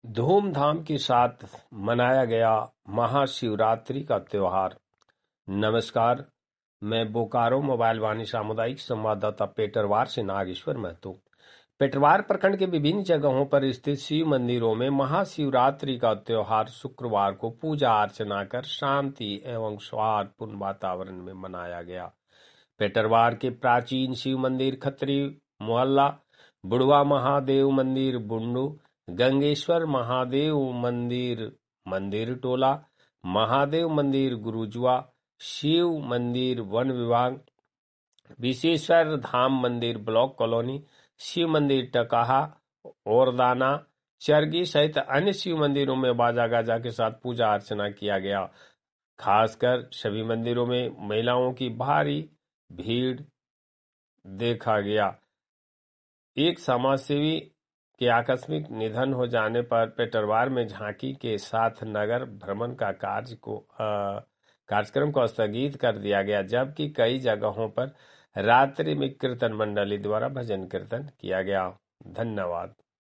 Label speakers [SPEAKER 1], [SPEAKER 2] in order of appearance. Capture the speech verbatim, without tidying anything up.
[SPEAKER 1] धूमधाम के साथ मनाया गया महाशिवरात्रि का त्योहार। नमस्कार, मैं बोकारो मोबाइल वाणी सामुदायिक संवाददाता पेटरवार से नागेश्वर महतो। पेटरवार प्रखंड के विभिन्न जगहों पर स्थित शिव मंदिरों में महाशिवरात्रि का त्योहार शुक्रवार को पूजा अर्चना कर शांति एवं सौहार्दपूर्ण वातावरण में मनाया गया। पेटरवार के प्राचीन शिव मंदिर खत्री मोहल्ला, बुढ़वा महादेव मंदिर बुंडू, गंगेश्वर महादेव मंदिर मंदिर टोला, महादेव मंदिर गुरुजुआ, शिव मंदिर वन विभाग, विशेश्वर धाम मंदिर ब्लॉक कॉलोनी, शिव मंदिर टकाहा औरदाना, चरगी सहित अन्य शिव मंदिरों में बाजा गाजा के साथ पूजा अर्चना किया गया। खासकर सभी मंदिरों में महिलाओं की भारी भीड़ देखा गया। एक समाजसेवी के आकस्मिक निधन हो जाने पर पेटरवार में झांकी के साथ नगर भ्रमण का कार्य को कार्यक्रम को स्थगित कर दिया गया, जबकि कई जगहों पर रात्रि में कीर्तन मंडली द्वारा भजन कीर्तन किया गया। धन्यवाद।